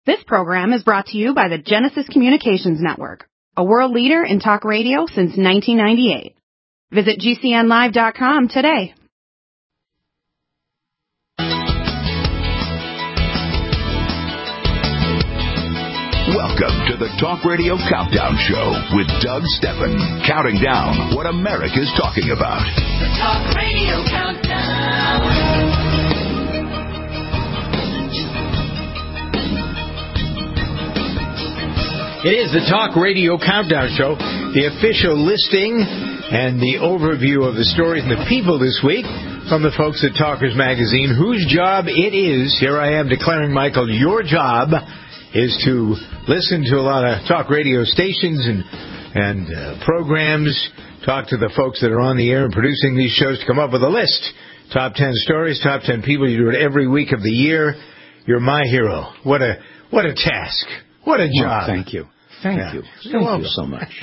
This program is brought to you by the Genesis Communications Network, a world leader in talk radio since 1998. Visit GCNlive.com today. Welcome to the Talk Radio Countdown Show with Doug Steffen, counting down what America's talking about. The Talk Radio Countdown. It is the Talk Radio Countdown Show, the official listing and the overview of the stories and the people this week from the folks at Talkers Magazine, whose job it is. Here I am declaring, Michael, your job is to listen to a lot of talk radio stations and programs, talk to the folks that are on the air and producing these shows to come up with a list. Top 10 stories, top 10 people. You do it every week of the year. You're my hero. What a task. What a job. Thank you. Thank you. Thank you so much.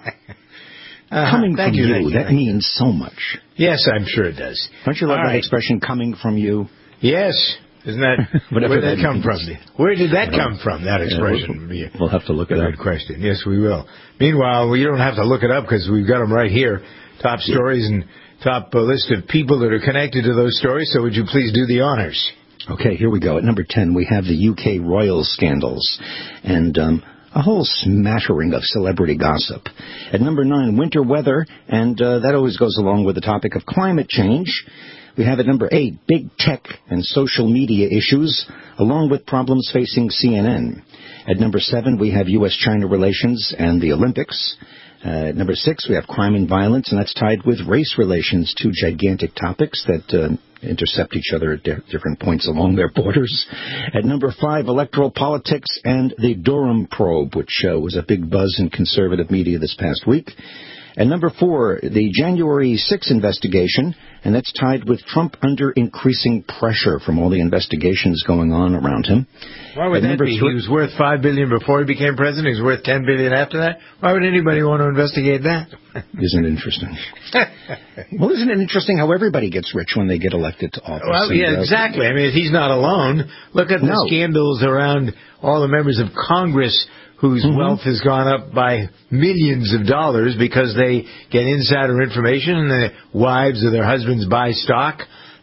Coming from you, that means so much. Yes, I'm sure it does. Don't you love that expression, coming from you? Yes. Isn't that, where did that come from? Where did that come from, that expression? We'll have to look it up. Good question. Yes, we will. Meanwhile, you don't have to look it up because we've got them right here. Top stories and top list of people that are connected to those stories. So would you please do the honors? Okay, here we go. At number 10, we have the UK royal scandals and a whole smattering of celebrity gossip. At number 9, winter weather, and that always goes along with the topic of climate change. We have at number 8, big tech and social media issues, along with problems facing CNN. At number 7, we have U.S.-China relations and the Olympics. At number 6, we have crime and violence, and that's tied with race relations, two gigantic topics that intercept each other at different points along their borders. At number 5, electoral politics and the Durham probe, which was a big buzz in conservative media this past week. At number 4, the January 6 investigation, and that's tied with Trump under increasing pressure from all the investigations going on around him. Why would that be? He was worth $5 billion before he became president. He was worth $10 billion after that. Why would anybody want to investigate that? Isn't it interesting? Well, isn't it interesting how everybody gets rich when they get elected to office? Well, yeah, exactly. I mean, he's not alone. Look at the scandals around all the members of Congress whose wealth has gone up by millions of dollars because they get insider information and the wives of their husbands buy stock,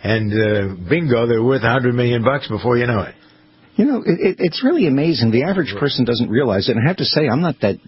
and bingo, they're worth $100 million before you know it. You know, it's really amazing. The average person doesn't realize it. And I have to say, I'm not that,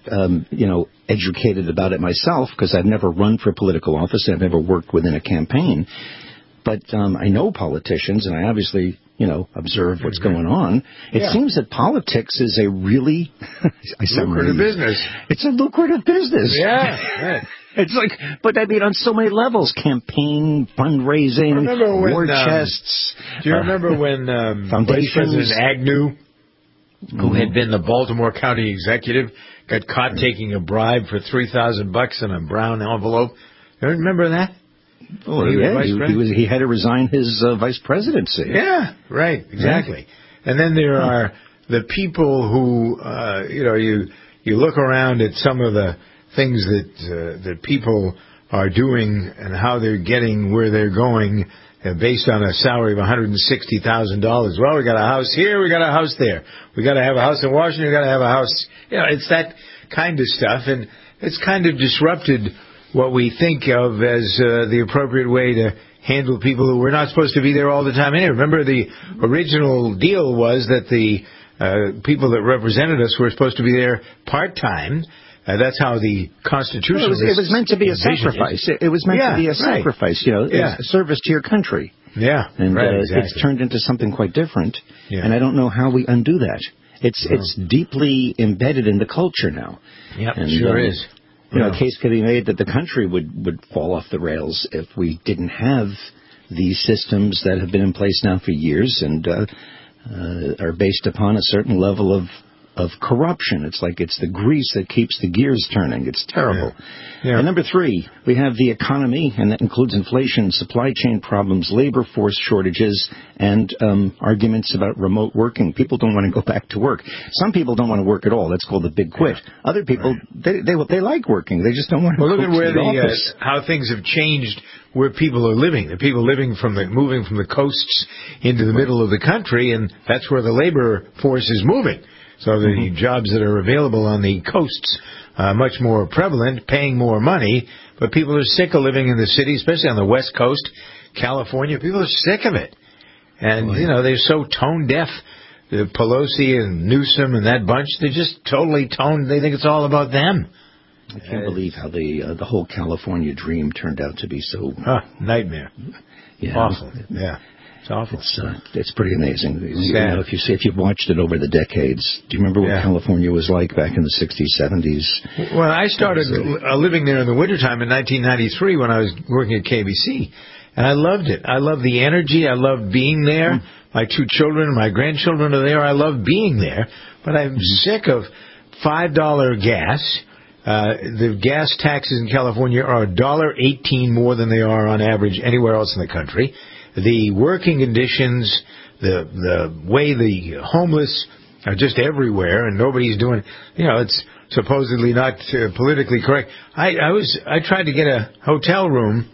educated about it myself because I've never run for political office. I've never worked within a campaign. But I know politicians, and I obviously, observe what's going on. It seems that politics is a really lucrative business. It's a lucrative business. Yeah. It's like, but I mean, on so many levels: campaign, fundraising, war chests. Do you remember when Vice President Agnew, who had been the Baltimore County executive, got caught taking a bribe for $3,000 in a brown envelope? You remember that? Oh, he had to resign his vice presidency. Yeah, right, exactly. Yeah. And then there are the people who, you look around at some of the things that people are doing and how they're getting where they're going based on a salary of $160,000. Well, we got a house here, we got a house there. We got to have a house in Washington, we got to have a house. It's that kind of stuff, and it's kind of disrupted what we think of as the appropriate way to handle people who were not supposed to be there all the time. Anyway, remember, the original deal was that the people that represented us were supposed to be there part-time. That's how the Constitution it was meant to be a sacrifice. It was meant to be a sacrifice, service to your country. Yeah, and it's turned into something quite different, and I don't know how we undo that. It's deeply embedded in the culture now. Yeah, it sure is. A case could be made that the country would fall off the rails if we didn't have these systems that have been in place now for years and are based upon a certain level of corruption. It's like it's the grease that keeps the gears turning. It's terrible. Yeah. And number 3, we have the economy, and that includes inflation, supply chain problems, labor force shortages, and arguments about remote working. People don't want to go back to work. Some people don't want to work at all. That's called the big quit. Other people, they like working. They just don't want to look at where how things have changed where people are living. The people moving from the coasts into the middle of the country, and that's where the labor force is moving. So the jobs that are available on the coasts are much more prevalent, paying more money, but people are sick of living in the city, especially on the West Coast, California. People are sick of it. And, they're so tone deaf. Pelosi and Newsom and that bunch, they're just totally toned. They think it's all about them. I can't believe how the whole California dream turned out to be so... nightmare. Yeah. Awful. Yeah. It's awful. It's pretty amazing. If you've watched it over the decades, do you remember what California was like back in the 60s, 70s? Well, I started living there in the wintertime in 1993 when I was working at KBC, and I loved it. I loved the energy. I loved being there. My 2 children, my grandchildren are there. I love being there, but I'm sick of $5 gas. The gas taxes in California are $1.18 more than they are on average anywhere else in the country. The working conditions, the way the homeless are just everywhere, and nobody's doing. It's supposedly not politically correct. I tried to get a hotel room.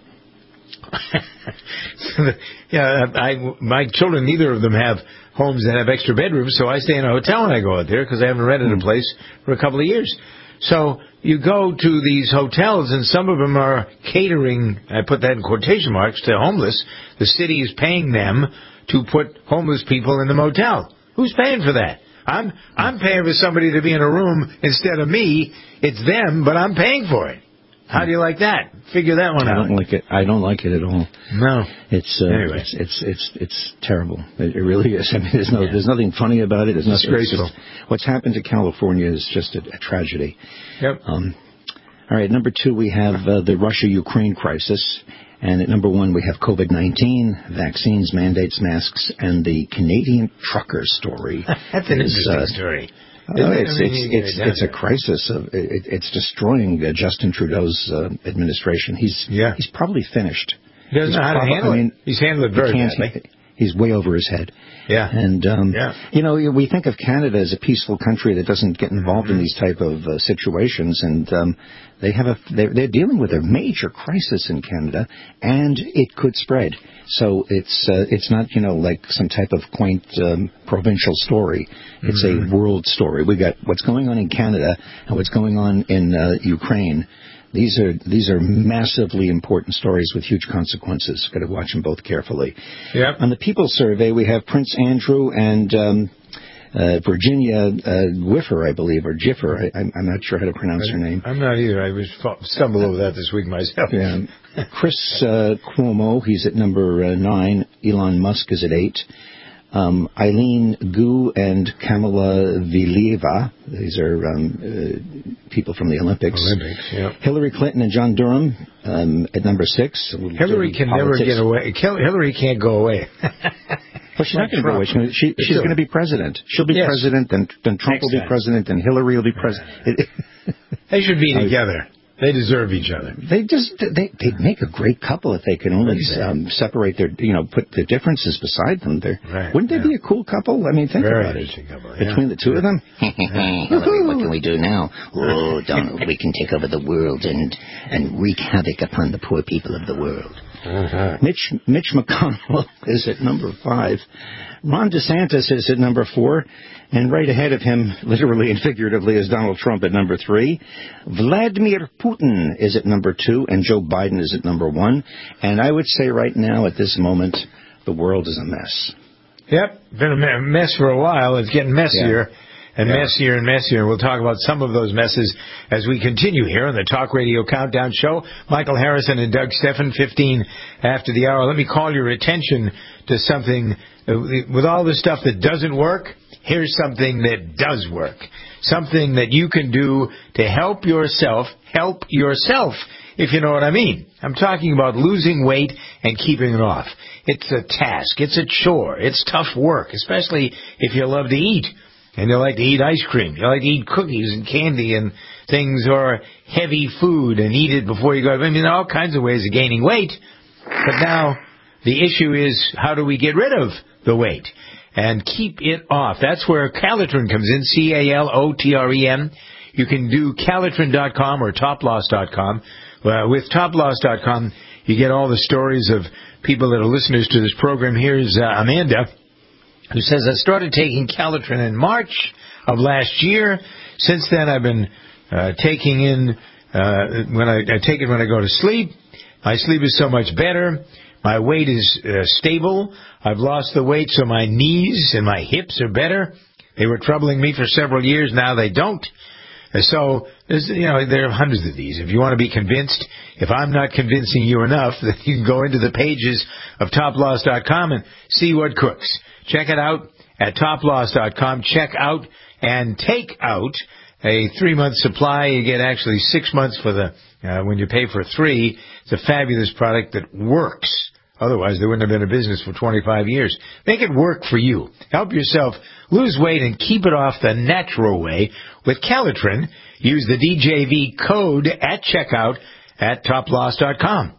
My children, neither of them have homes that have extra bedrooms, so I stay in a hotel when I go out there because I haven't rented a place for a couple of years. So you go to these hotels, and some of them are catering, I put that in quotation marks, to homeless. The city is paying them to put homeless people in the motel. Who's paying for that? I'm paying for somebody to be in a room instead of me. It's them, but I'm paying for it. How do you like that? Figure that one out. I don't like it. I don't like it at all. No. Anyway. It's terrible. It really is. I mean, there's nothing funny about it. There's nothing. Disgraceful. What's happened to California is just a tragedy. Yep. All right. Number 2, we have the Russia-Ukraine crisis. And at number 1, we have COVID-19, vaccines, mandates, masks, and the Canadian trucker story. That's an interesting story. It's a crisis. It's destroying Justin Trudeau's administration. He's probably finished. He doesn't know how to handle it. He's handled it very badly. He's way over his head. Yeah. And, we think of Canada as a peaceful country that doesn't get involved in these type of situations. And they're dealing with a major crisis in Canada, and it could spread. So it's not, like some type of quaint provincial story. It's a world story. We got what's going on in Canada and what's going on in Ukraine. These are massively important stories with huge consequences. Got to watch them both carefully. Yep. On the People Survey, we have Prince Andrew and Virginia Whiffer, I believe, or Giffer. I'm not sure how to pronounce her name. I'm not either. I stumbled over that this week myself. Yeah. Chris Cuomo, he's at number 9. Elon Musk is at 8. Eileen Gu and Kamala Valieva, these are people from the Olympics. Yeah. Hillary Clinton and John Durham at number 6. Hillary can never get away. Hillary can't go away. Well, she's not going to go away. She's going to be president. She'll be president, then Trump will be president, and Hillary will be president. They should be together. They deserve each other. They'd make a great couple if they could only separate their, put the differences beside them. Wouldn't they be a cool couple? I mean, think about it. Couple, between the two of them. What can we do now? Oh, Donald, we can take over the world and wreak havoc upon the poor people of the world. Mitch McConnell is at number 5. Ron DeSantis is at number 4. And right ahead of him, literally and figuratively, is Donald Trump at number 3. Vladimir Putin is at number 2. And Joe Biden is at number 1. And I would say right now, at this moment, the world is a mess. Yep. Been a mess for a while. It's getting messier. And messier and messier. We'll talk about some of those messes as we continue here on the Talk Radio Countdown Show. Michael Harrison and Doug Steffen, 15 after the hour. Let me call your attention to something. With all the stuff that doesn't work, here's something that does work. Something that you can do to help yourself, if you know what I mean. I'm talking about losing weight and keeping it off. It's a task. It's a chore. It's tough work, especially if you love to eat. And you like to eat ice cream. You like to eat cookies and candy and things, or heavy food, and eat it before you go. I mean, there are all kinds of ways of gaining weight. But now the issue is, how do we get rid of the weight and keep it off? That's where Calitrin comes in, Calotren. You can do Calitrin.com or toploss.com. With toploss.com, you get all the stories of people that are listeners to this program. Here's Amanda, who says, I started taking Calitrin in March of last year. Since then, I've been taking in, when I take it when I go to sleep. My sleep is so much better. My weight is stable. I've lost the weight, so my knees and my hips are better. They were troubling me for several years. Now they don't. So, there are hundreds of these. If you want to be convinced, if I'm not convincing you enough, then you can go into the pages of toploss.com and see what cooks. Check it out at toploss.com. Check out and take out a 3-month supply. You get actually 6 months for when you pay for 3. It's a fabulous product that works. Otherwise, they wouldn't have been in business for 25 years. Make it work for you. Help yourself lose weight and keep it off the natural way with Calitrin. Use the DJV code at checkout at toploss.com.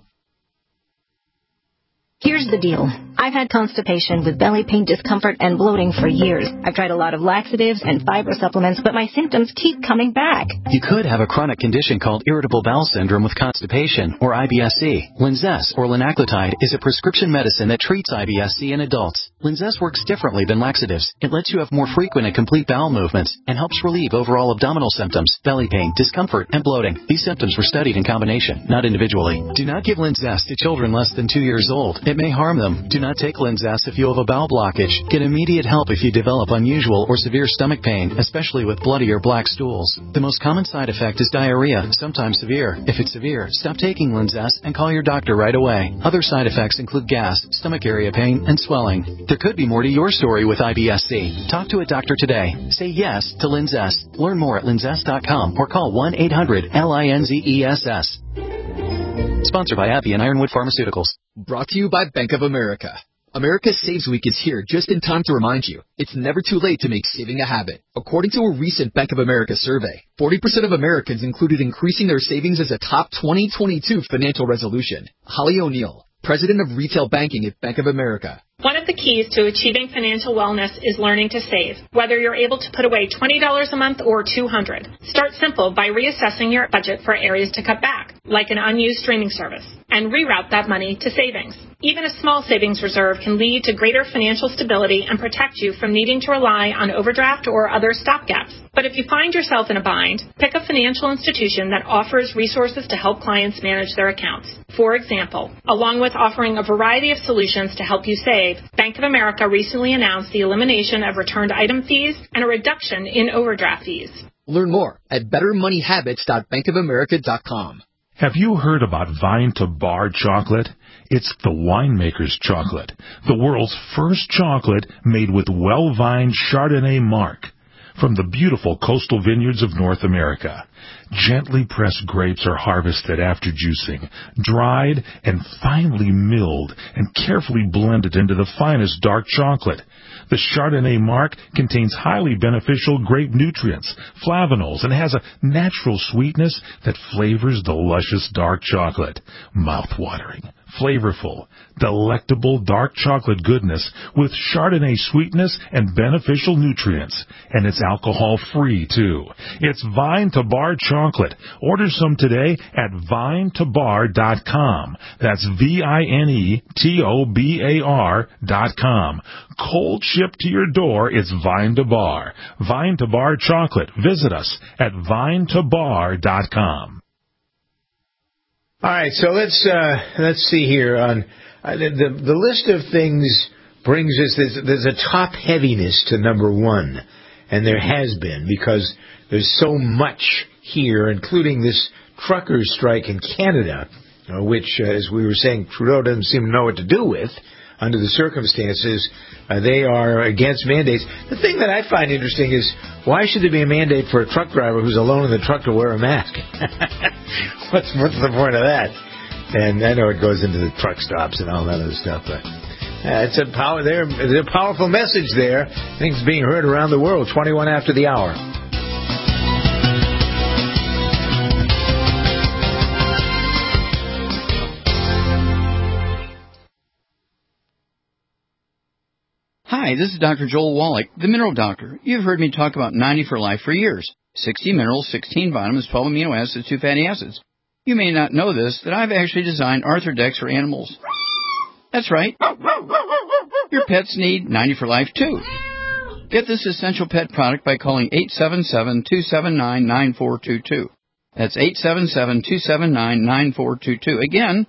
Here's the deal. I've had constipation with belly pain, discomfort, and bloating for years. I've tried a lot of laxatives and fiber supplements, but my symptoms keep coming back. You could have a chronic condition called irritable bowel syndrome with constipation, or IBS-C. Linzess, or linaclotide, is a prescription medicine that treats IBS-C in adults. Linzess works differently than laxatives. It lets you have more frequent and complete bowel movements and helps relieve overall abdominal symptoms, belly pain, discomfort, and bloating. These symptoms were studied in combination, not individually. Do not give Linzess to children less than 2 years old. It may harm them. Do not take Linzess if you have a bowel blockage. Get immediate help if you develop unusual or severe stomach pain, especially with bloody or black stools. The most common side effect is diarrhea, sometimes severe. If it's severe, stop taking Linzess and call your doctor right away. Other side effects include gas, stomach area pain, and swelling. There could be more to your story with IBS-C. Talk to a doctor today. Say yes to Linzess. Learn more at linzess.com or call 1-800-LINZESS. Sponsored by AbbVie and Ironwood Pharmaceuticals. Brought to you by Bank of America. America's Saves Week is here just in time to remind you it's never too late to make saving a habit. According to a recent Bank of America survey, 40% of Americans included increasing their savings as a top 2022 financial resolution. Holly O'Neill, President of Retail Banking at Bank of America. One of the keys to achieving financial wellness is learning to save, whether you're able to put away $20 a month or $200. Start simple by reassessing your budget for areas to cut back, like an unused streaming service, and reroute that money to savings. Even a small savings reserve can lead to greater financial stability and protect you from needing to rely on overdraft or other stopgaps. But if you find yourself in a bind, pick a financial institution that offers resources to help clients manage their accounts. For example, along with offering a variety of solutions to help you save, Bank of America recently announced the elimination of returned item fees and a reduction in overdraft fees. Learn more at bettermoneyhabits.bankofamerica.com. Have you heard about Vine to Bar chocolate? It's the winemaker's chocolate, the world's first chocolate made with well-vined Chardonnay marc from the beautiful coastal vineyards of North America. Gently pressed grapes are harvested after juicing, dried and finely milled and carefully blended into the finest dark chocolate. The Chardonnay marc contains highly beneficial grape nutrients, flavanols, and has a natural sweetness that flavors the luscious dark chocolate. Mouth-watering, flavorful, delectable dark chocolate goodness with Chardonnay sweetness and beneficial nutrients. And it's alcohol-free, too. It's Vine to Bar chocolate. Order some today at vinetobar.com. That's VINETOBAR.com. Cold shipped to your door, it's Vine to Bar. Vine to Bar chocolate. Visit us at vinetobar.com. All right, so let's see here. On the list of things brings us, there's a top heaviness to number one, and there has been, because there's so much here, including this truckers' strike in Canada, which, as we were saying, Trudeau doesn't seem to know what to do with under the circumstances. They are against mandates. The thing that I find interesting is, why should there be a mandate for a truck driver who's alone in the truck to wear a mask? What's the point of that? And I know it goes into the truck stops and all that other stuff, but it's a powerful message there. I think it's being heard around the world. 21 after the hour. Hi, this is Dr. Joel Wallach, the Mineral Doctor. You've heard me talk about 90 for Life for years. 60 minerals, 16 vitamins, 12 amino acids, 2 fatty acids. You may not know this, that I've actually designed Arthrodex for animals. That's right. Your pets need 90 for Life, too. Get this essential pet product by calling 877-279-9422. That's 877-279-9422. Again,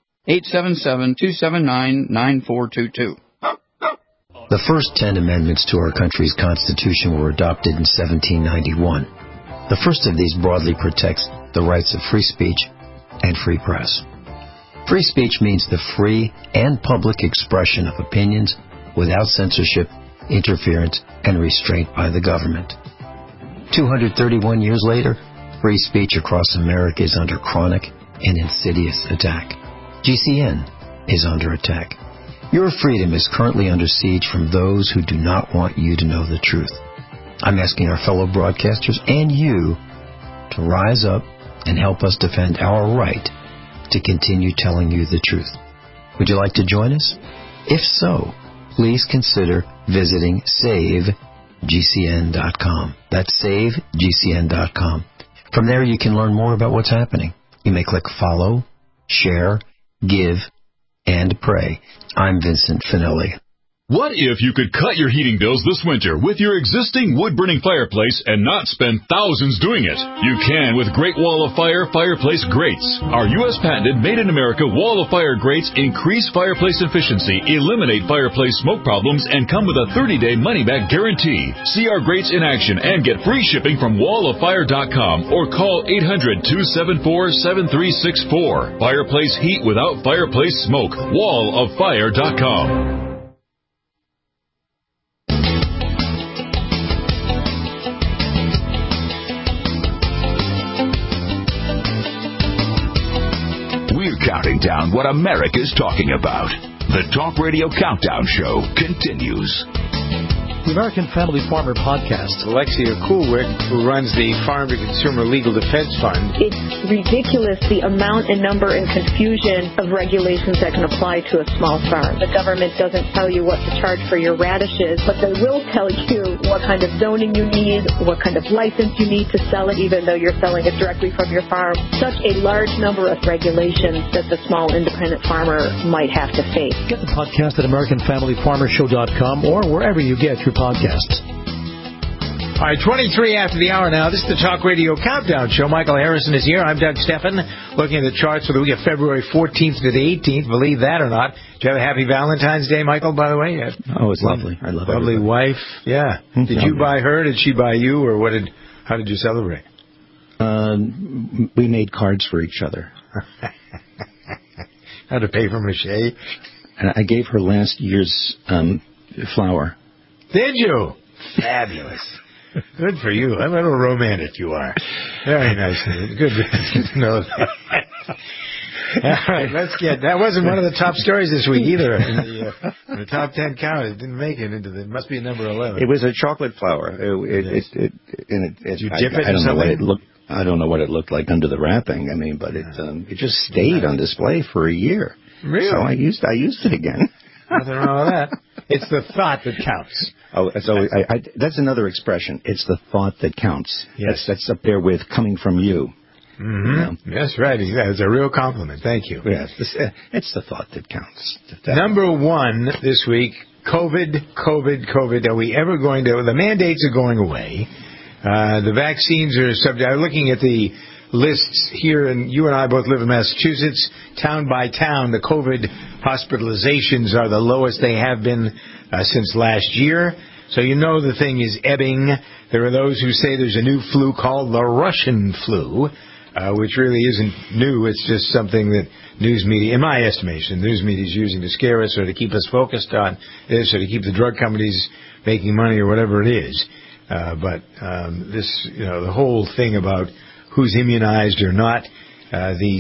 877-279-9422. The first 10 amendments to our country's Constitution were adopted in 1791. The first of these broadly protects the rights of free speech and free press. Free speech means the free and public expression of opinions without censorship, interference, and restraint by the government. 231 years later, free speech across America is under chronic and insidious attack. GCN is under attack. Your freedom is currently under siege from those who do not want you to know the truth. I'm asking our fellow broadcasters and you to rise up and help us defend our right to continue telling you the truth. Would you like to join us? If so, please consider visiting SaveGCN.com. That's SaveGCN.com. From there, you can learn more about what's happening. You may click follow, share, give, and pray. I'm Vincent Finelli. What if you could cut your heating bills this winter with your existing wood-burning fireplace and not spend thousands doing it? You can with Great Wall of Fire fireplace grates. Our U.S. patented made-in-America Wall of Fire grates increase fireplace efficiency, eliminate fireplace smoke problems, and come with a 30-day money-back guarantee. See our grates in action and get free shipping from walloffire.com or call 800-274-7364. Fireplace heat without fireplace smoke. walloffire.com. We're counting down what America's talking about. The Talk Radio Countdown Show continues. The American Family Farmer Podcast. Alexia Kulwick, who runs the Farm to Consumer Legal Defense Fund. It's ridiculous the amount and number and confusion of regulations that can apply to a small farm. The government doesn't tell you what to charge for your radishes, but they will tell you what kind of zoning you need, what kind of license you need to sell it, even though you're selling it directly from your farm. Such a large number of regulations that the small independent farmer might have to face. Get the podcast at AmericanFamilyFarmerShow.com or wherever you get your podcasts. All right, 23 after the hour now. This is the Talk Radio Countdown Show. Michael Harrison is here. I'm Doug Steffen, looking at the charts for the week of February 14th to the 18th. Believe that or not. Did you have a happy Valentine's Day, Michael, by the way? Oh, it's lovely. I love it. Lovely wife. Yeah. Did you buy her? Did she buy you? Or how did you celebrate? We made cards for each other. How to pay for mache? And I gave her last year's flower. Did you? Fabulous. Good for you. I'm a little romantic you are. Very nice. Good to know that. All right, that wasn't one of the top stories this week either. In the top 10 count, it didn't make it into it must be number 11. It was a chocolate flower. Did you dip it I don't in know what something? it looked. I don't know what it looked like under the wrapping. I mean, but it just stayed on display for a year. Really? So I used it again. Nothing wrong with that. It's the thought that counts. Oh, so that's another expression. It's the thought that counts. Yes. That's up there with coming from you. Mm-hmm. That's right. It's a real compliment. Thank you. Yes. It's the thought that counts. Number one this week, COVID. Are we ever going to... The mandates are going away. The vaccines are subject... I'm looking at the lists here, and you and I both live in Massachusetts. Town by town, the COVID hospitalizations are the lowest they have been since last year. So you know the thing is ebbing. There are those who say there's a new flu called the Russian flu, which really isn't new. It's just something that news media, in my estimation, news media is using to scare us or to keep us focused on this or to keep the drug companies making money or whatever it is. But the whole thing about who's immunized or not, the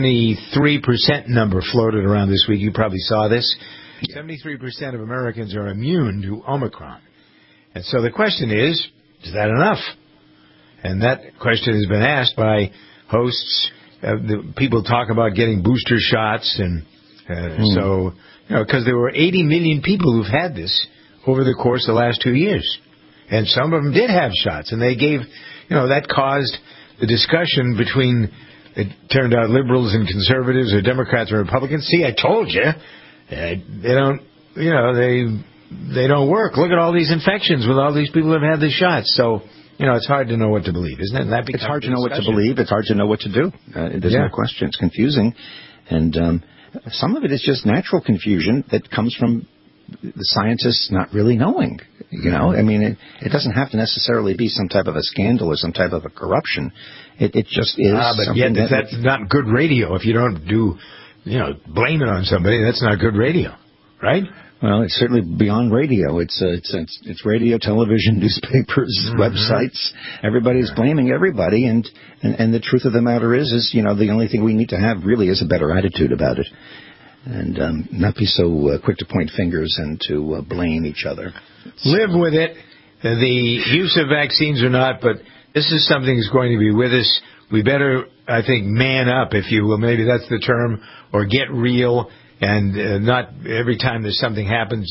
73% number floated around this week. You probably saw this. 73% of Americans are immune to Omicron. And so the question is that enough? And that question has been asked by hosts. People talk about getting booster shots. And so, because there were 80 million people who've had this over the course of the last 2 years. And some of them did have shots. And they gave, that caused the discussion between, it turned out, liberals and conservatives or Democrats and Republicans. See, I told you. They don't, they don't work. Look at all these infections with all these people who have had the shots. So, it's hard to know what to believe, isn't it? It's hard to know what to believe. It's hard to know what to do. There's no question. It's confusing. And some of it is just natural confusion that comes from the scientists not really knowing. I mean, it doesn't have to necessarily be some type of a scandal or some type of a corruption. It just is. But yet that's not good radio. If you don't blame it on somebody, that's not good radio, right? Well, it's certainly beyond radio. It's radio, television, newspapers, websites. Everybody's blaming everybody, and the truth of the matter is the only thing we need to have really is a better attitude about it, and not be so quick to point fingers and to blame each other. Live with it. The use of vaccines or not, but this is something that's going to be with us. We better, I think, man up, if you will. Maybe that's the term, or get real. And not every time there's something happens,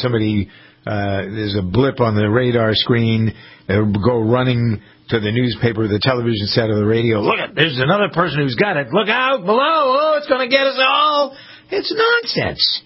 there's a blip on the radar screen, they'll go running to the newspaper, the television set, or the radio. Look, there's another person who's got it. Look out below. Oh, it's going to get us all. It's nonsense.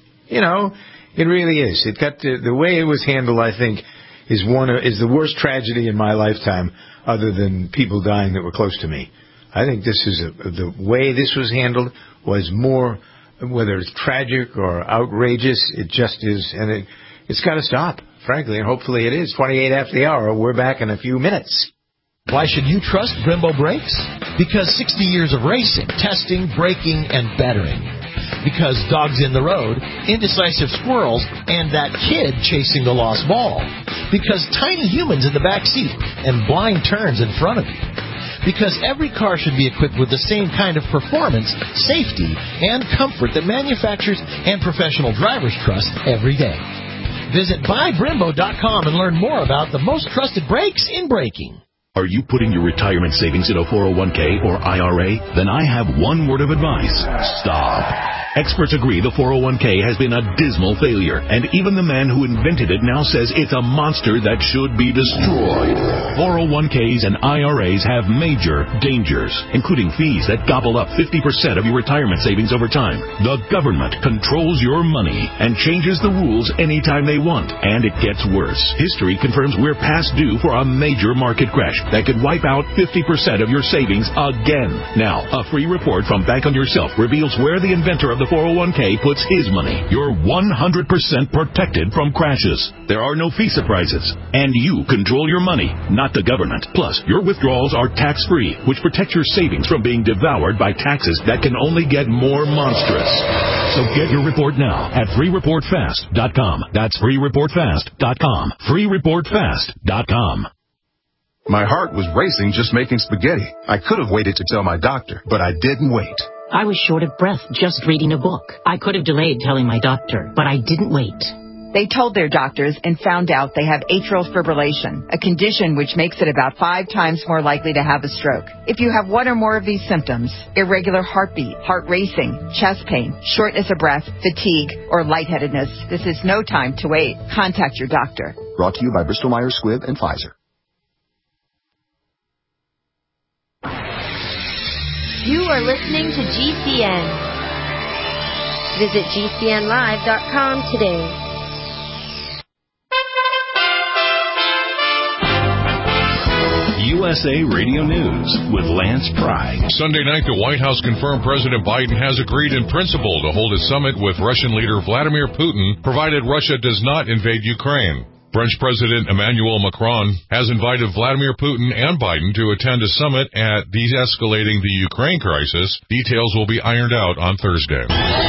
It really is. It got the way it was handled, I think, is the worst tragedy in my lifetime, other than people dying that were close to me. I think this is the way this was handled was more. Whether it's tragic or outrageous, it just is, and it's got to stop, frankly, and hopefully it is. 28 after the hour, we're back in a few minutes. Why should you trust Brembo Brakes? Because 60 years of racing, testing, braking, and bettering. Because dogs in the road, indecisive squirrels, and that kid chasing the lost ball. Because tiny humans in the back seat and blind turns in front of you. Because every car should be equipped with the same kind of performance, safety, and comfort that manufacturers and professional drivers trust every day. Visit buybrembo.com and learn more about the most trusted brakes in braking. Are you putting your retirement savings in a 401k or IRA? Then I have one word of advice. Stop. Experts agree the 401k has been a dismal failure, and even the man who invented it now says it's a monster that should be destroyed. 401ks and IRAs have major dangers, including fees that gobble up 50% of your retirement savings over time. The government controls your money and changes the rules anytime they want, and it gets worse. History confirms we're past due for a major market crash that could wipe out 50% of your savings again. Now, a free report from Bank on Yourself reveals where the inventor of the 401k puts his money. You're 100% protected from crashes. There are no fee surprises. And you control your money, not the government. Plus, your withdrawals are tax-free, which protects your savings from being devoured by taxes that can only get more monstrous. So get your report now at freereportfast.com. That's freereportfast.com. freereportfast.com. My heart was racing just making spaghetti. I could have waited to tell my doctor, but I didn't wait. I was short of breath just reading a book. I could have delayed telling my doctor, but I didn't wait. They told their doctors and found out they have atrial fibrillation, a condition which makes it about 5 times more likely to have a stroke. If you have one or more of these symptoms, irregular heartbeat, heart racing, chest pain, shortness of breath, fatigue, or lightheadedness, this is no time to wait. Contact your doctor. Brought to you by Bristol Myers Squibb and Pfizer. You are listening to GCN. Visit GCNlive.com today. USA Radio News with Lance Pry. Sunday night, the White House confirmed President Biden has agreed in principle to hold a summit with Russian leader Vladimir Putin, provided Russia does not invade Ukraine. French President Emmanuel Macron has invited Vladimir Putin and Biden to attend a summit at de-escalating the Ukraine crisis. Details will be ironed out on Thursday.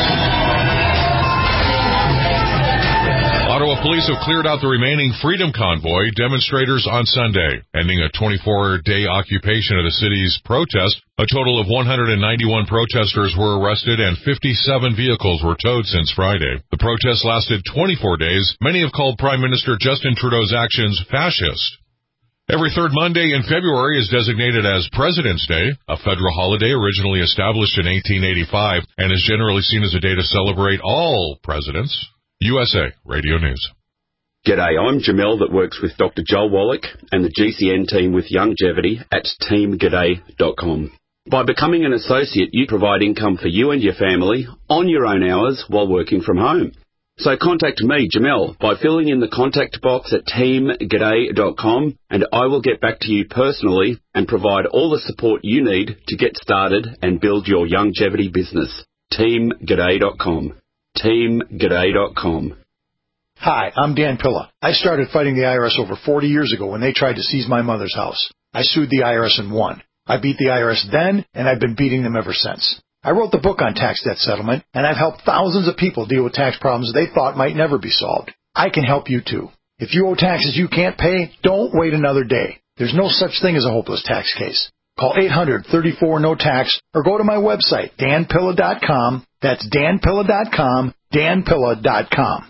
Ottawa police have cleared out the remaining Freedom Convoy demonstrators on Sunday, ending a 24-day occupation of the city's protest. A total of 191 protesters were arrested and 57 vehicles were towed since Friday. The protest lasted 24 days. Many have called Prime Minister Justin Trudeau's actions fascist. Every third Monday in February is designated as President's Day, a federal holiday originally established in 1885 and is generally seen as a day to celebrate all presidents. USA Radio News. G'day, I'm Jamel that works with Dr. Joel Wallach and the GCN team with Longevity at teamg'day.com. By becoming an associate, you provide income for you and your family on your own hours while working from home. So contact me, Jamel, by filling in the contact box at teamg'day.com, and I will get back to you personally and provide all the support you need to get started and build your longevity business. teamg'day.com. teamg'day.com. Hi, I'm Dan Pilla. I started fighting the IRS over 40 years ago when they tried to seize my mother's house. I sued the IRS and won. I beat the IRS then, and I've been beating them ever since. I wrote the book on tax debt settlement, and I've helped thousands of people deal with tax problems they thought might never be solved. I can help you too. If you owe taxes you can't pay, don't wait another day. There's no such thing as a hopeless tax case. Call 800-34-NO-TAX or go to my website, danpilla.com. That's danpilla.com, danpilla.com.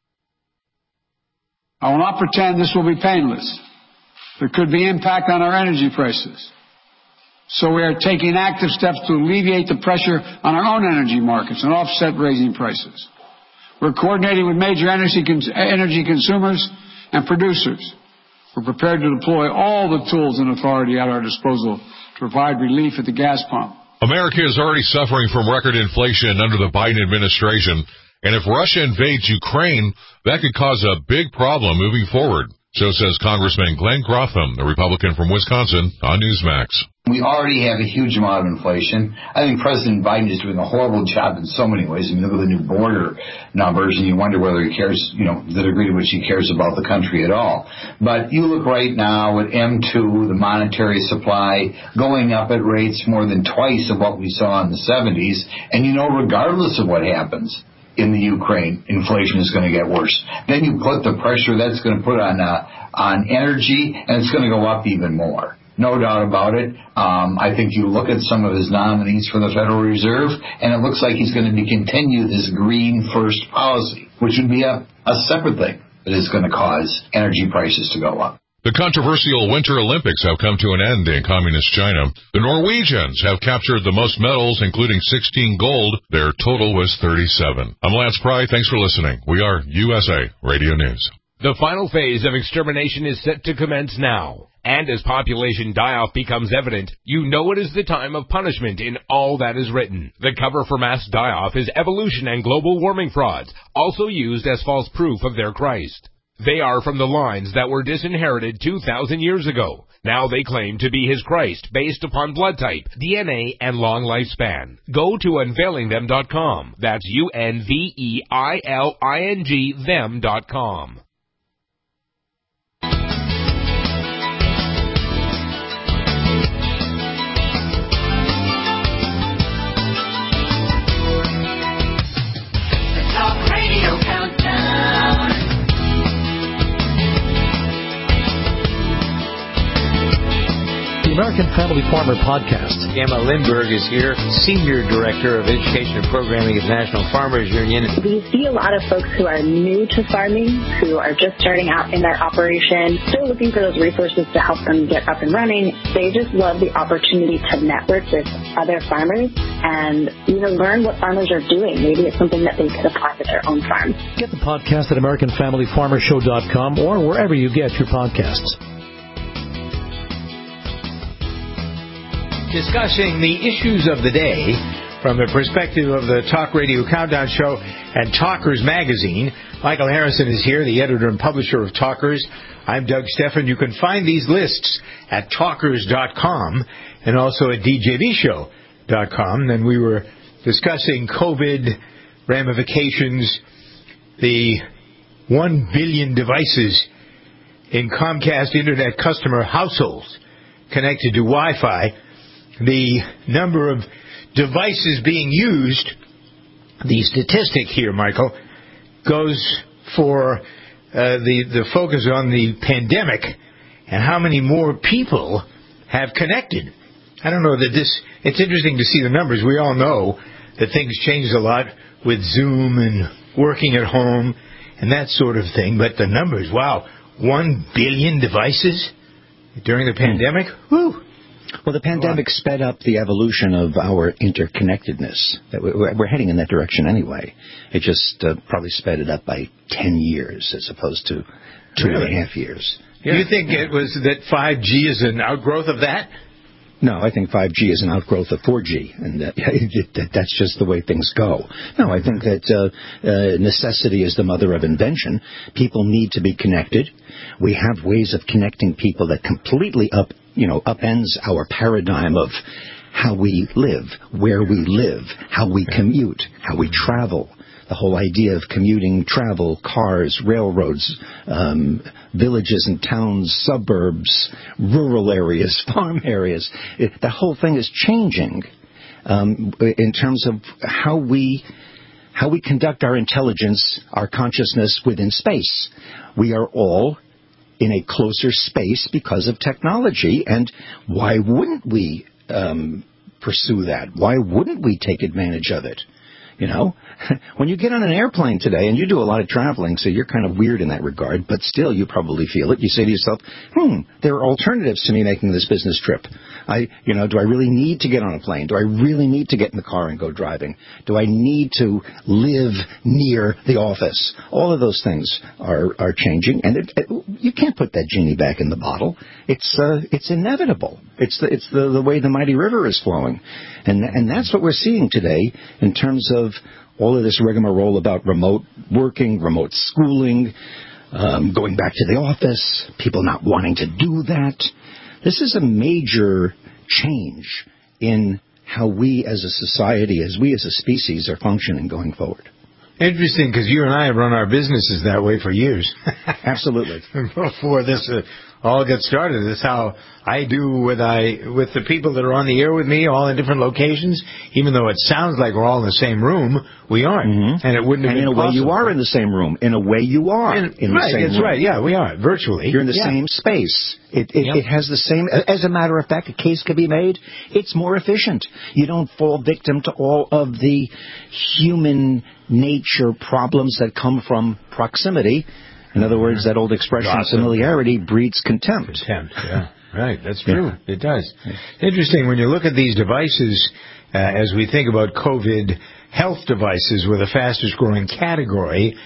I will not pretend this will be painless. There could be impact on our energy prices. So we are taking active steps to alleviate the pressure on our own energy markets and offset raising prices. We're coordinating with major energy consumers and producers. We're prepared to deploy all the tools and authority at our disposal to provide relief at the gas pump. America is already suffering from record inflation under the Biden administration, and if Russia invades Ukraine, that could cause a big problem moving forward. So says Congressman Glenn Grotham, the Republican from Wisconsin, on Newsmax. We already have a huge amount of inflation. I think President Biden is doing a horrible job in so many ways. I mean, look at the new border numbers, and you wonder whether he cares, the degree to which he cares about the country at all. But you look right now at M2, the monetary supply, going up at rates more than twice of what we saw in the 70s. And regardless of what happens in the Ukraine, inflation is going to get worse. Then you put the pressure that's going to put on energy, and it's going to go up even more. No doubt about it. I think you look at some of his nominees for the Federal Reserve, and it looks like he's going to continue this green first policy, which would be a separate thing that is going to cause energy prices to go up. The controversial Winter Olympics have come to an end in Communist China. The Norwegians have captured the most medals, including 16 gold. Their total was 37. I'm Lance Pry. Thanks for listening. We are USA Radio News. The final phase of extermination is set to commence now. And as population die-off becomes evident, you know it is the time of punishment in all that is written. The cover for mass die-off is evolution and global warming frauds, also used as false proof of their Christ. They are from the lines that were disinherited 2,000 years ago. Now they claim to be his Christ based upon blood type, DNA, and long lifespan. Go to unveilingthem.com. That's UNVEILING them.com. American Family Farmer Podcast. Emma Lindberg is here, Senior Director of Education and Programming at the National Farmers Union. We see a lot of folks who are new to farming, who are just starting out in their operation, still looking for those resources to help them get up and running. They just love the opportunity to network with other farmers and learn what farmers are doing. Maybe it's something that they could apply to their own farm. Get the podcast at AmericanFamilyFarmerShow.com or wherever you get your podcasts. Discussing the issues of the day from the perspective of the Talk Radio Countdown Show and Talkers Magazine. Michael Harrison is here, the editor and publisher of Talkers. I'm Doug Stephan. You can find these lists at talkers.com and also at djbshow.com. And we were discussing COVID ramifications, the 1 billion devices in Comcast Internet customer households connected to Wi-Fi. The number of devices being used, the statistic here, Michael, goes for the focus on the pandemic and how many more people have connected. I don't know that it's interesting to see the numbers. We all know that things changed a lot with Zoom and working at home and that sort of thing. But the numbers, wow, 1 billion devices during the pandemic? Whew. Well, the pandemic sped up the evolution of our interconnectedness. We're heading in that direction anyway. It just probably sped it up by 10 years as opposed to 2.5 years. Do you think it was that 5G is an outgrowth of that? No, I think 5G is an outgrowth of 4G, and that's just the way things go. No, I think that necessity is the mother of invention. People need to be connected. We have ways of connecting people that completely upends our paradigm of how we live, where we live, how we commute, how we travel. The whole idea of commuting, travel, cars, railroads, villages and towns, suburbs, rural areas, farm areas. The whole thing is changing in terms of how we conduct our intelligence, our consciousness within space. We are all in a closer space because of technology, and why wouldn't we pursue that? Why wouldn't we take advantage of it? You know, when you get on an airplane today, and you do a lot of traveling, so you're kind of weird in that regard, but still you probably feel it. You say to yourself, there are alternatives to me making this business trip. Do I really need to get on a plane? Do I really need to get in the car and go driving? Do I need to live near the office? All of those things are changing, and you can't put that genie back in the bottle. It's inevitable. It's the way the mighty river is flowing. And that's what we're seeing today in terms of all of this rigmarole about remote working, remote schooling, going back to the office, people not wanting to do that. This is a major change in how we as a society, as we as a species are functioning going forward. Interesting, because you and I have run our businesses that way for years. Absolutely. Before this all got started. That's how I do with the people that are on the air with me, all in different locations. Even though it sounds like we're all in the same room, we aren't. Mm-hmm. And it wouldn't have been possible. And in a way you are in the same room. In a way you are in the same room. That's right. Yeah, we are, virtually. You're in the same space. It has the same... As a matter of fact, a case could be made. It's more efficient. You don't fall victim to all of the human nature problems that come from proximity. In other words, that old expression, familiarity breeds contempt. Yeah. Right, that's true. Yeah. It does. Interesting, when you look at these devices, as we think about COVID, health devices were the fastest growing category.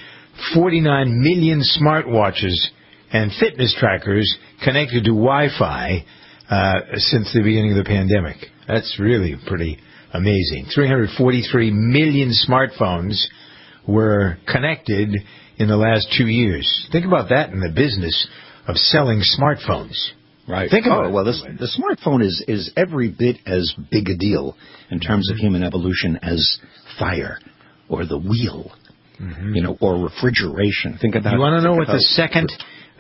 49 million smartwatches and fitness trackers connected to Wi-Fi since the beginning of the pandemic. That's really pretty amazing. 343 million smartphones were connected in the last 2 years. Think about that in the business of selling smartphones. Right. Think about it. Well, the smartphone is every bit as big a deal in terms of human evolution as fire or the wheel, or refrigeration. Think about. You want to know what the second?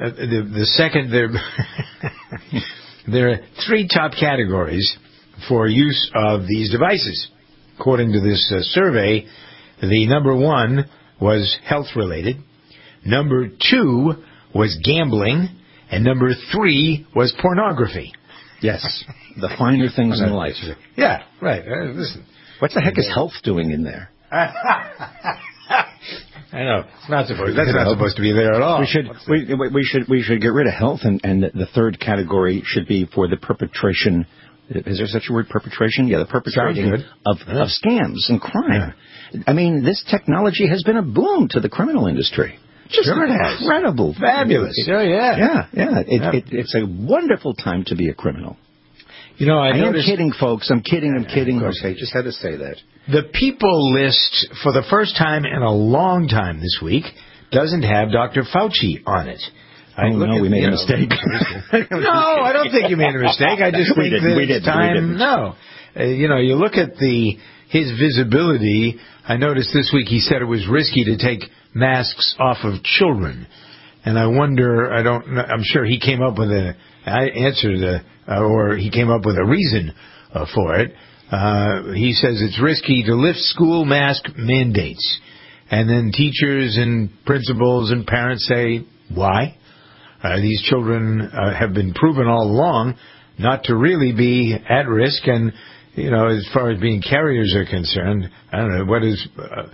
There are three top categories for use of these devices, according to this survey. The number one was health-related. Number two was gambling. And number three was pornography. Yes, the finer things in life. Yeah, right. Listen, what the heck is health doing in there? I know. That's not supposed to be there at all. We should get rid of health, and the third category should be for the perpetration. Is there such a word, perpetration? Yeah, the perpetrating of scams and crime. Yeah. I mean, this technology has been a boon to the criminal industry. Just incredible. Fabulous. Yeah. It's a wonderful time to be a criminal. I am kidding, folks. I'm kidding. Okay, just had to say that. The People list, for the first time in a long time this week, doesn't have Dr. Fauci on it. We made a mistake. No, I don't think you made a mistake. I just think that it's time. No. You look at his visibility. I noticed this week he said it was risky to take masks off of children. And I wonder, I'm sure he came up with an answer or he came up with a reason for it. He says it's risky to lift school mask mandates. And then teachers and principals and parents say, why? These children have been proven all along not to really be at risk. And, as far as being carriers are concerned, I don't know, what is...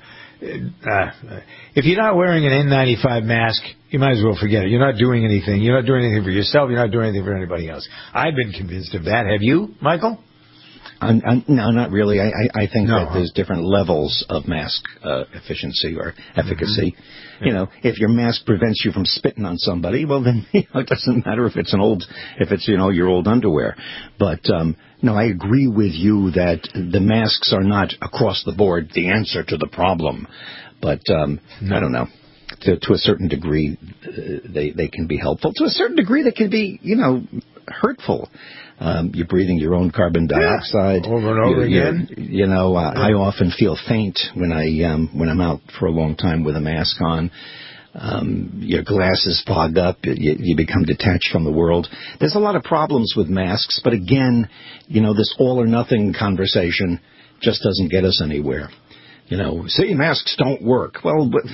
if you're not wearing an N95 mask, you might as well forget it. You're not doing anything. You're not doing anything for yourself. You're not doing anything for anybody else. I've been convinced of that. Have you, Michael? No, not really. I think that there's different levels of mask efficiency or efficacy. Mm-hmm. You know, if your mask prevents you from spitting on somebody, well, then it doesn't matter if it's your old underwear. But no, I agree with you that the masks are not across the board the answer to the problem. But I don't know. To a certain degree, they can be helpful. To a certain degree, they can be, hurtful. You're breathing your own carbon dioxide over and over again. I often feel faint when I'm out for a long time with a mask on. Your glasses fog up. You become detached from the world. There's a lot of problems with masks, but again, this all or nothing conversation just doesn't get us anywhere. See, masks don't work. Well, but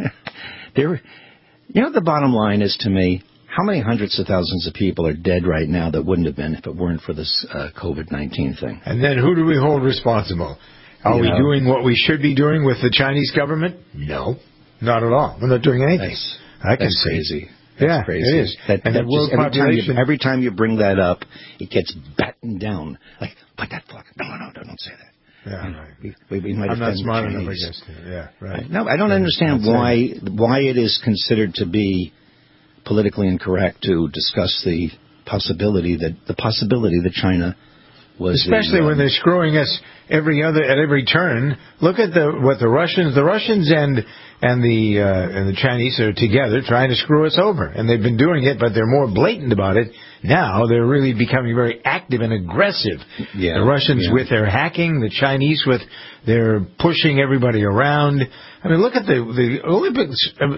the bottom line is, to me, how many hundreds of thousands of people are dead right now that wouldn't have been if it weren't for this COVID-19 thing? And then who do we hold responsible? Are we doing what we should be doing with the Chinese government? No, not at all. We're not doing anything. That's crazy. That's crazy. It is. And the world population... Every time you bring that up, it gets battened down. Like, put that fuck... No, don't say that. Yeah, right. We might I'm not smart Chinese. enough, I guess. Yeah, right. No, I don't understand why it is considered to be politically incorrect to discuss the possibility that China was, especially when they're screwing us at every turn. Look at what the Russians and the Chinese are together trying to screw us over, and they've been doing it, but they're more blatant about it now. They're really becoming very active and aggressive. Yeah, the Russians with their hacking, the Chinese with their pushing everybody around. I mean, look at the Olympics.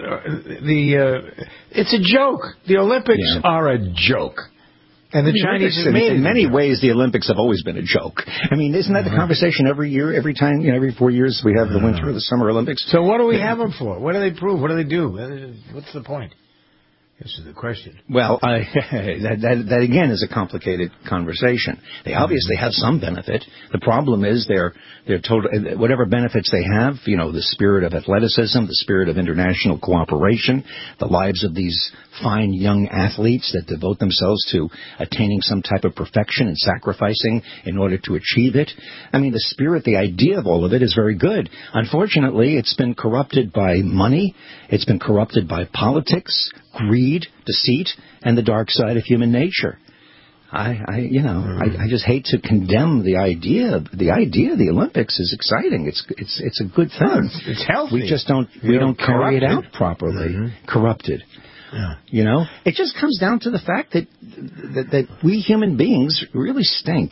It's a joke. The Olympics are a joke. And the Chinese have made it. In many ways, the Olympics have always been a joke. I mean, isn't that the conversation every year, every time, every 4 years we have the Winter or the Summer Olympics? So what do we have them for? What do they prove? What do they do? What's the point? This is the question. Well, that again is a complicated conversation. They obviously have some benefit. The problem is they're total, whatever benefits they have, the spirit of athleticism, the spirit of international cooperation, the lives of these fine young athletes that devote themselves to attaining some type of perfection and sacrificing in order to achieve it. I mean, the spirit, the idea of all of it is very good. Unfortunately, it's been corrupted by money. It's been corrupted by politics, greed, deceit, and the dark side of human nature. I just hate to condemn the idea. The idea of the Olympics is exciting. It's a good thing. It's healthy. We just don't carry it out properly. Corrupted. Yeah. It just comes down to the fact that we human beings really stink.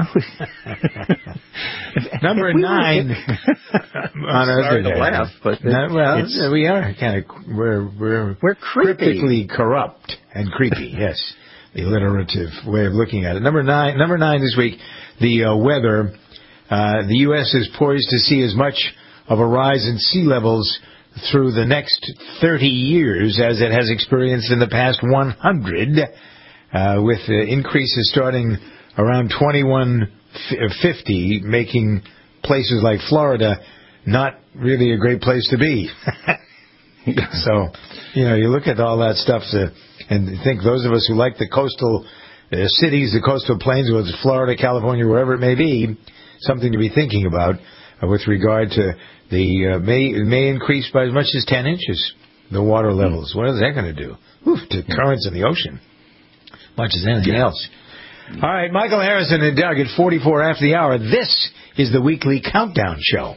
Number 9 on Sorry to laugh, but we are kind of we're creepy. cryptically corrupt and creepy. Yes, the alliterative way of looking at it. Number 9 this week, the weather. The U.S. is poised to see as much of a rise in sea levels through the next 30 years as it has experienced in the past 100, with increases starting around 2150, making places like Florida not really a great place to be. So, you look at all that stuff and think those of us who like the coastal cities, the coastal plains, whether it's Florida, California, wherever it may be, something to be thinking about with regard to the may increase by as much as 10 inches, the water levels. What is that going to do? To currents in the ocean, much as anything else. All right, Michael Harrison and Doug at 44 after the hour. This is the weekly countdown show.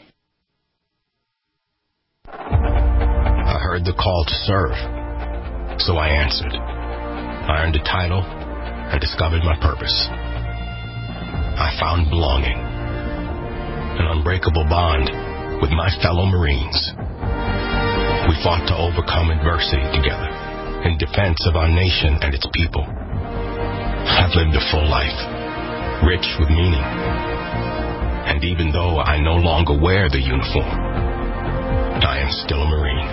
I heard the call to serve, so I answered. I earned a title and discovered my purpose. I found belonging, an unbreakable bond with my fellow Marines. We fought to overcome adversity together in defense of our nation and its people. I've lived a full life, rich with meaning. And even though I no longer wear the uniform, I am still a Marine.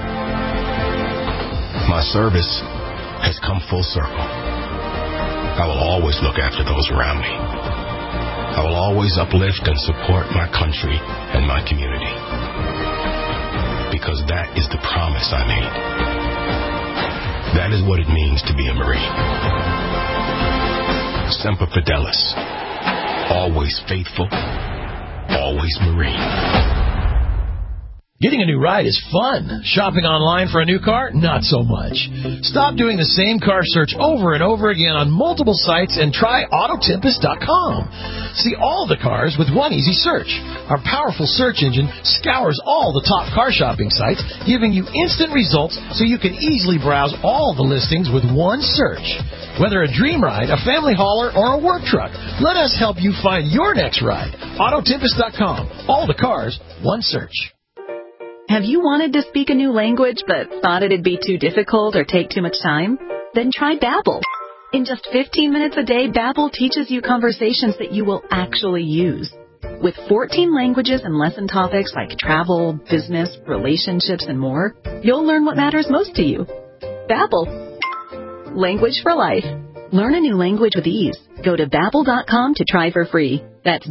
My service has come full circle. I will always look after those around me. I will always uplift and support my country and my community. Because that is the promise I made. That is what it means to be a Marine. Semper Fidelis. always faithful, always Marine. Getting a new ride is fun. Shopping online for a new car? Not so much. Stop doing the same car search over and over again on multiple sites and try Autotempest.com. See all the cars with one easy search. Our powerful search engine scours all the top car shopping sites, giving you instant results so you can easily browse all the listings with one search. Whether a dream ride, a family hauler, or a work truck, let us help you find your next ride. Autotempest.com. All the cars, one search. Have you wanted to speak a new language but thought it'd be too difficult or take too much time? Then try Babbel. In just 15 minutes a day, Babbel teaches you conversations that you will actually use. With 14 languages and lesson topics like travel, business, relationships, and more, you'll learn what matters most to you. Babbel. Language for life. Learn a new language with ease. Go to Babbel.com to try for free. That's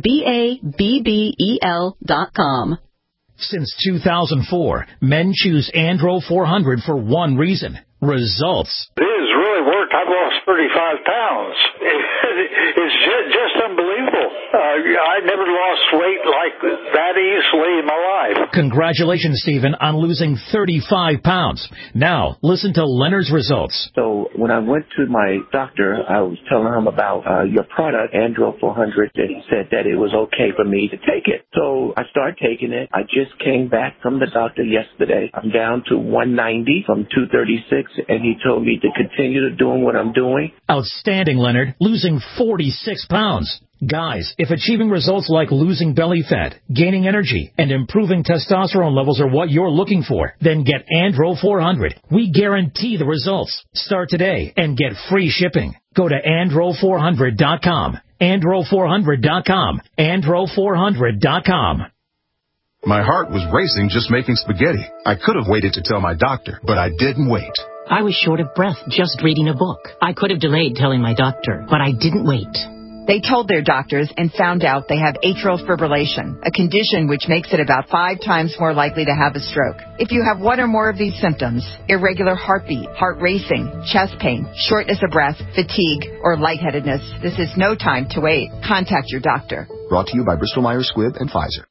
BABBEL.com. Since 2004, men choose Andro 400 for one reason: results. It has really worked. I've lost 35 pounds. It's just unbelievable. I never lost weight like that easily in my life. Congratulations, Stephen, on losing 35 pounds. Now, listen to Leonard's results. So when I went to my doctor, I was telling him about your product, Andro 400, and he said that it was okay for me to take it. So I started taking it. I just came back from the doctor yesterday. I'm down to 190 from 236, and he told me to continue to doing what I'm doing. Outstanding, Leonard. Losing 46 pounds. Guys, if achieving results like losing belly fat, gaining energy, and improving testosterone levels are what you're looking for, then get Andro 400. We guarantee the results. Start today and get free shipping. Go to Andro400.com. Andro400.com. Andro400.com. My heart was racing just making spaghetti. I could have waited to tell my doctor, but I didn't wait. I was short of breath just reading a book. I could have delayed telling my doctor, but I didn't wait. They told their doctors and found out they have atrial fibrillation, a condition which makes it about 5 times more likely to have a stroke. If you have one or more of these symptoms, irregular heartbeat, heart racing, chest pain, shortness of breath, fatigue, or lightheadedness, this is no time to wait. Contact your doctor. Brought to you by Bristol-Myers Squibb and Pfizer.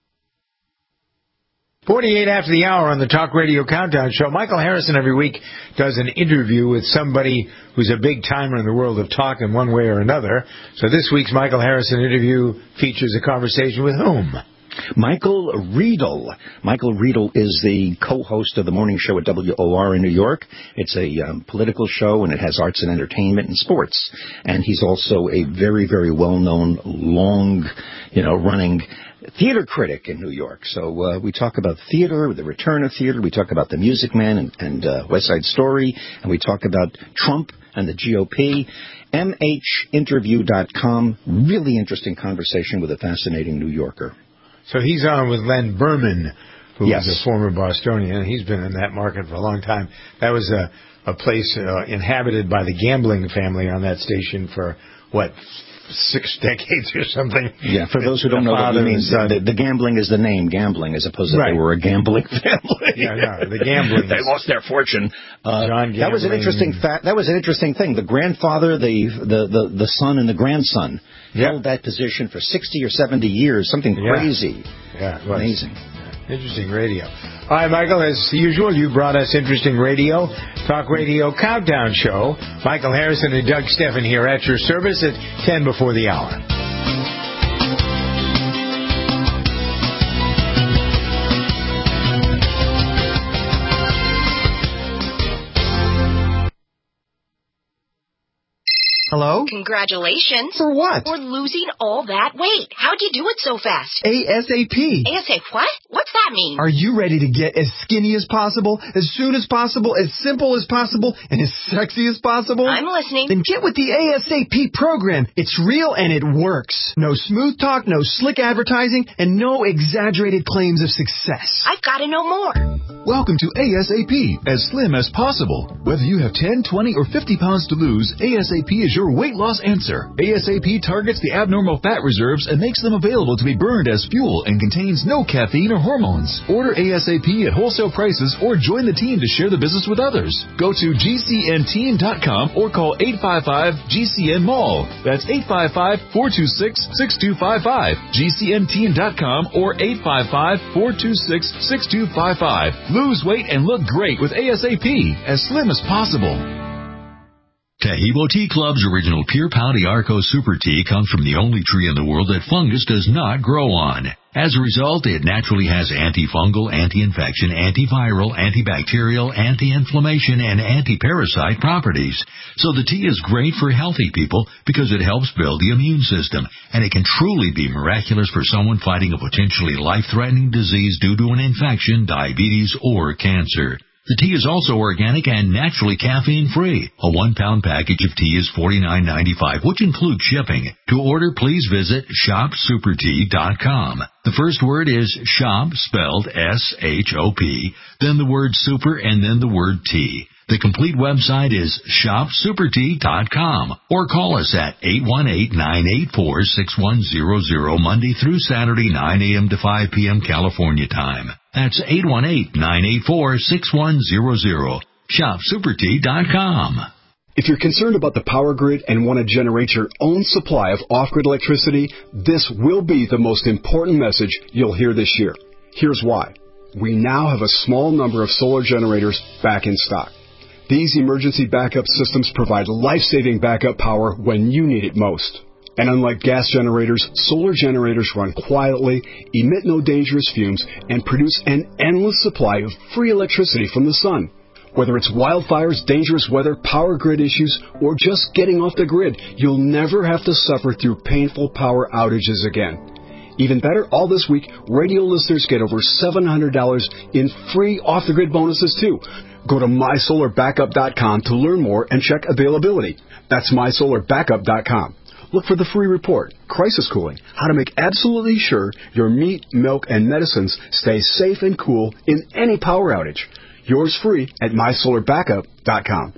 48 after the hour on the Talk Radio Countdown Show. Michael Harrison every week does an interview with somebody who's a big timer in the world of talk in one way or another. So this week's Michael Harrison interview features a conversation with whom? Michael Riedel. Michael Riedel is the co-host of the morning show at WOR in New York. It's a political show, and it has arts and entertainment and sports. And he's also a very, very well-known, running theater critic in New York. So we talk about theater, the return of theater. We talk about The Music Man and West Side Story. And we talk about Trump and the GOP. MHinterview.com. Really interesting conversation with a fascinating New Yorker. So he's on with Len Berman, who Yes. is a former Bostonian. He's been in that market for a long time. That was a place inhabited by the gambling family on that station for, 6 decades or something? Yeah, for those who don't know what it means, the gambling is the name, gambling, as opposed to they were a gambling family. Yeah, the gambling. They lost their fortune. John that was an interesting fact. That was an interesting thing. The grandfather, the son, and the grandson held that position for 60 or 70 years. Something crazy. Yeah, it was. Amazing. Interesting radio. All right, Michael, as usual, you brought us interesting radio, Talk Radio Countdown Show. Michael Harrison and Doug Steffen here at your service at 10 before the hour. Hello? Congratulations. For what? For losing all that weight. How'd you do it so fast? ASAP. ASAP what? What's that mean? Are you ready to get as skinny as possible, as soon as possible, as simple as possible, and as sexy as possible? I'm listening. Then get with the ASAP program. It's real and it works. No smooth talk, no slick advertising, and no exaggerated claims of success. I've got to know more. Welcome to ASAP, as slim as possible. Whether you have 10, 20, or 50 pounds to lose, ASAP is your your weight loss answer. ASAP targets the abnormal fat reserves and makes them available to be burned as fuel and contains no caffeine or hormones. Order ASAP at wholesale prices or join the team to share the business with others. Go to GCNteam.com or call 855-GCN-MALL. That's 855-426-6255. GCNteam.com or 855-426-6255. Lose weight and look great with ASAP, as slim as possible. Taheebo Tea Club's original Pure Pau d'Arco Super Tea comes from the only tree in the world that fungus does not grow on. As a result, it naturally has antifungal, anti-infection, antiviral, antibacterial, anti-inflammation, and anti-parasite properties. So the tea is great for healthy people because it helps build the immune system, and it can truly be miraculous for someone fighting a potentially life-threatening disease due to an infection, diabetes, or cancer. The tea is also organic and naturally caffeine-free. A 1-pound package of tea is $49.95, which includes shipping. To order, please visit shopsupertea.com. The first word is shop, spelled S-H-O-P, then the word super, and then the word tea. The complete website is shopsupertea.com, or call us at 818-984-6100 Monday through Saturday, 9 a.m. to 5 p.m. California time. That's 818-984-6100. Shopsupertea.com. If you're concerned about the power grid and want to generate your own supply of off-grid electricity, this will be the most important message you'll hear this year. Here's why. We now have a small number of solar generators back in stock. These emergency backup systems provide life-saving backup power when you need it most. And unlike gas generators, solar generators run quietly, emit no dangerous fumes, and produce an endless supply of free electricity from the sun. Whether it's wildfires, dangerous weather, power grid issues, or just getting off the grid, you'll never have to suffer through painful power outages again. Even better, all this week, radio listeners get over $700 in free off-the-grid bonuses, too. Go to MySolarBackup.com to learn more and check availability. That's MySolarBackup.com. Look for the free report, Crisis Cooling, how to make absolutely sure your meat, milk, and medicines stay safe and cool in any power outage. Yours free at MySolarBackup.com.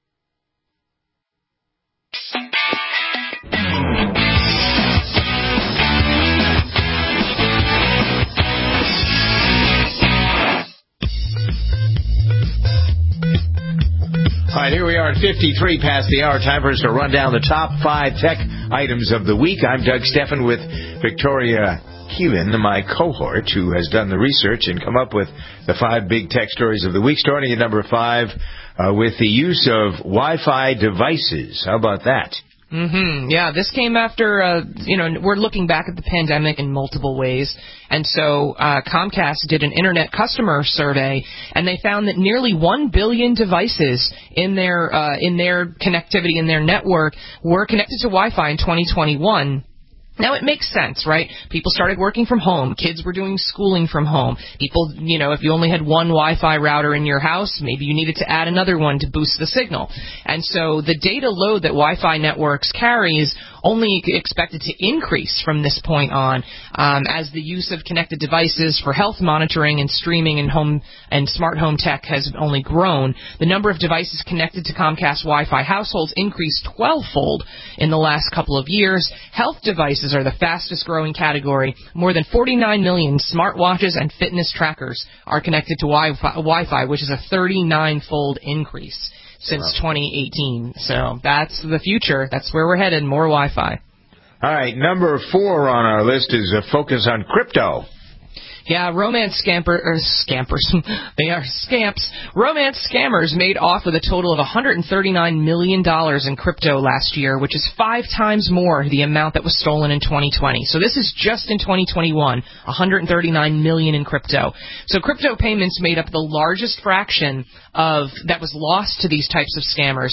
All right, here we are at 53 past the hour. Time for us to run down the top 5 tech items of the week. I'm Doug Steffen with Victoria Keelan, my cohort, who has done the research and come up with the 5 big tech stories of the week. Starting at number 5 with the use of Wi-Fi devices. How about that? Yeah, this came after, we're looking back at the pandemic in multiple ways. And so Comcast did an internet customer survey, and they found that nearly 1 billion devices in their connectivity, in their network, were connected to Wi-Fi in 2021. Now, it makes sense, right? People started working from home. Kids were doing schooling from home. People, if you only had one Wi-Fi router in your house, maybe you needed to add another one to boost the signal. And so the data load that Wi-Fi networks carry is only expected to increase from this point on as the use of connected devices for health monitoring and streaming and home and smart home tech has only grown. The number of devices connected to Comcast Wi-Fi households increased 12-fold in the last couple of years. Health devices are the fastest growing category. More than 49 million smartwatches and fitness trackers are connected to Wi-Fi, which is a 39-fold increase since 2018. So that's the future. That's where we're headed, more Wi-Fi. All right, number 4 on our list is a focus on crypto. Yeah, romance scampers. They are scamps. Romance scammers made off with a total of $139 million in crypto last year, which is 5 times more the amount that was stolen in 2020. So this is just in 2021, $139 million in crypto. So crypto payments made up the largest fraction of that was lost to these types of scammers.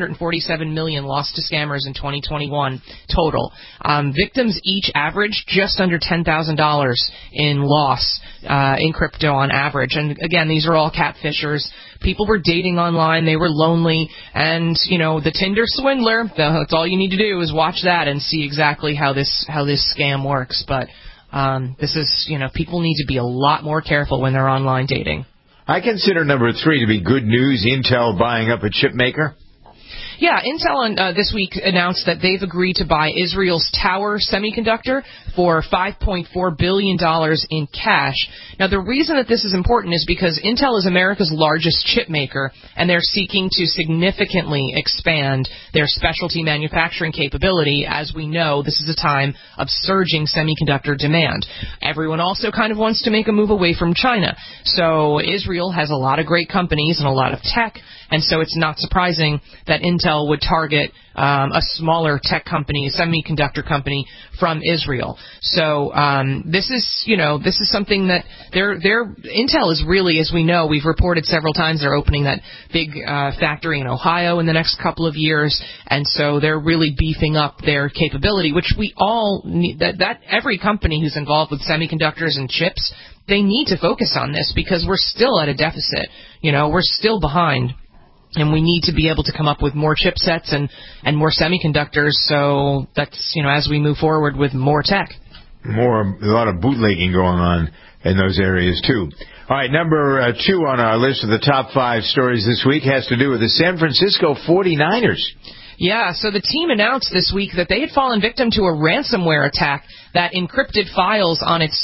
$547 million lost to scammers in 2021 total. Victims each averaged just under $10,000 in loss in crypto on average. And again, these are all catfishers. People were dating online. They were lonely. And, the Tinder swindler, that's all you need to do is watch that and see exactly how this scam works. But this is, people need to be a lot more careful when they're online dating. I consider number 3 to be good news, Intel buying up a chip maker. Yeah, Intel this week announced that they've agreed to buy Israel's Tower Semiconductor for $5.4 billion in cash. Now, the reason that this is important is because Intel is America's largest chip maker, and they're seeking to significantly expand their specialty manufacturing capability. As we know, this is a time of surging semiconductor demand. Everyone also kind of wants to make a move away from China. So Israel has a lot of great companies and a lot of tech, and so it's not surprising that Intel would target a smaller tech company, semiconductor company from Israel. So this is something that Intel is really, as we know, we've reported several times, they're opening that big factory in Ohio in the next couple of years, and so they're really beefing up their capability, which we all need. That every company who's involved with semiconductors and chips, they need to focus on this because we're still at a deficit. We're still behind. And we need to be able to come up with more chipsets and more semiconductors. So that's, as we move forward with more tech. A lot of bootlegging going on in those areas, too. All right, number 2 on our list of the top 5 stories this week has to do with the San Francisco 49ers. Yeah, so the team announced this week that they had fallen victim to a ransomware attack that encrypted files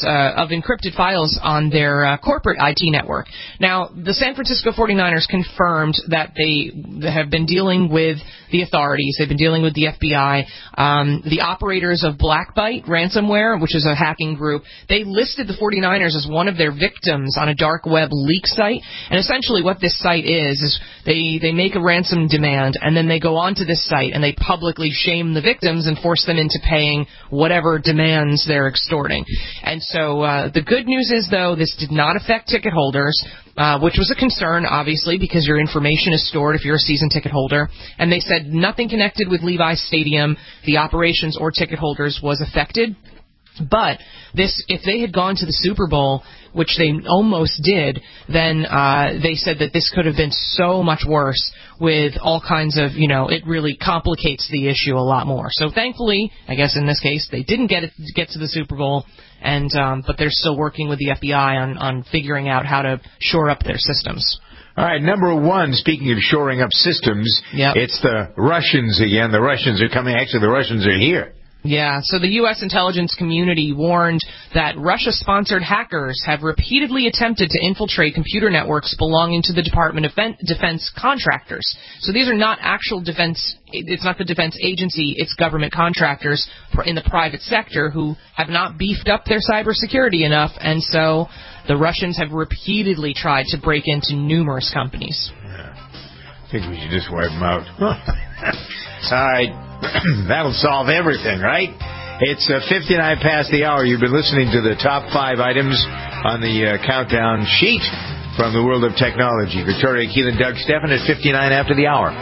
on their corporate IT network. Now, the San Francisco 49ers confirmed that they have been dealing with the authorities. They've been dealing with the FBI. The operators of Blackbyte ransomware, which is a hacking group, they listed the 49ers as one of their victims on a dark web leak site. And essentially what this site is they make a ransom demand, and then they go onto this site and they publicly shame the victims and force them into paying whatever demands they're extorting. And so the good news is, though, this did not affect ticket holders, which was a concern, obviously, because your information is stored if you're a season ticket holder. And they said nothing connected with Levi's Stadium, the operations, or ticket holders was affected. But if they had gone to the Super Bowl, which they almost did, then they said that this could have been so much worse with all kinds of, it really complicates the issue a lot more. So thankfully, I guess in this case, they didn't get to the Super Bowl, and but they're still working with the FBI on figuring out how to shore up their systems. All right, number 1, speaking of shoring up systems, It's the Russians again. The Russians are coming. Actually, the Russians are here. Yeah, so the U.S. intelligence community warned that Russia-sponsored hackers have repeatedly attempted to infiltrate computer networks belonging to the Department of Defense contractors. So these are not actual defense, it's not the defense agency, it's government contractors in the private sector who have not beefed up their cybersecurity enough, and so the Russians have repeatedly tried to break into numerous companies. Yeah. I think we should just wipe them out. All right. That'll solve everything, right? It's 59 past the hour. You've been listening to the top 5 items on the countdown sheet from the world of technology. Victoria Keelan, Doug Stephan at 59 after the hour.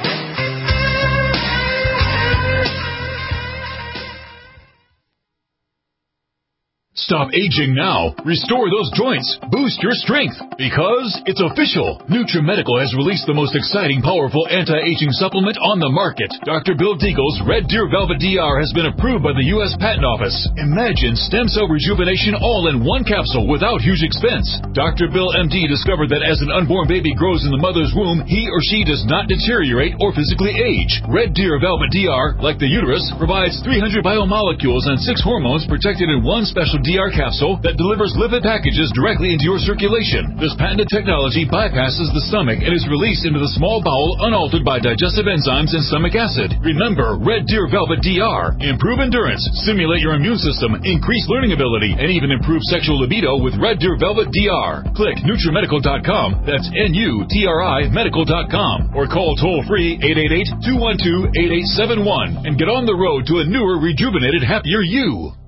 Stop aging now. Restore those joints. Boost your strength. Because it's official. NutriMedical has released the most exciting, powerful anti-aging supplement on the market. Dr. Bill Deagle's Red Deer Velvet DR has been approved by the U.S. Patent Office. Imagine stem cell rejuvenation all in one capsule without huge expense. Dr. Bill MD discovered that as an unborn baby grows in the mother's womb, he or she does not deteriorate or physically age. Red Deer Velvet DR, like the uterus, provides 300 biomolecules and 6 hormones protected in one special DR capsule that delivers lipid packages directly into your circulation. This patented technology bypasses the stomach and is released into the small bowel unaltered by digestive enzymes and stomach acid. Remember, Red Deer Velvet DR. Improve endurance, stimulate your immune system, increase learning ability, and even improve sexual libido with Red Deer Velvet DR. Click NutriMedical.com, that's NUTRI Medical.com, or call toll-free 888-212-8871 and get on the road to a newer, rejuvenated, happier you.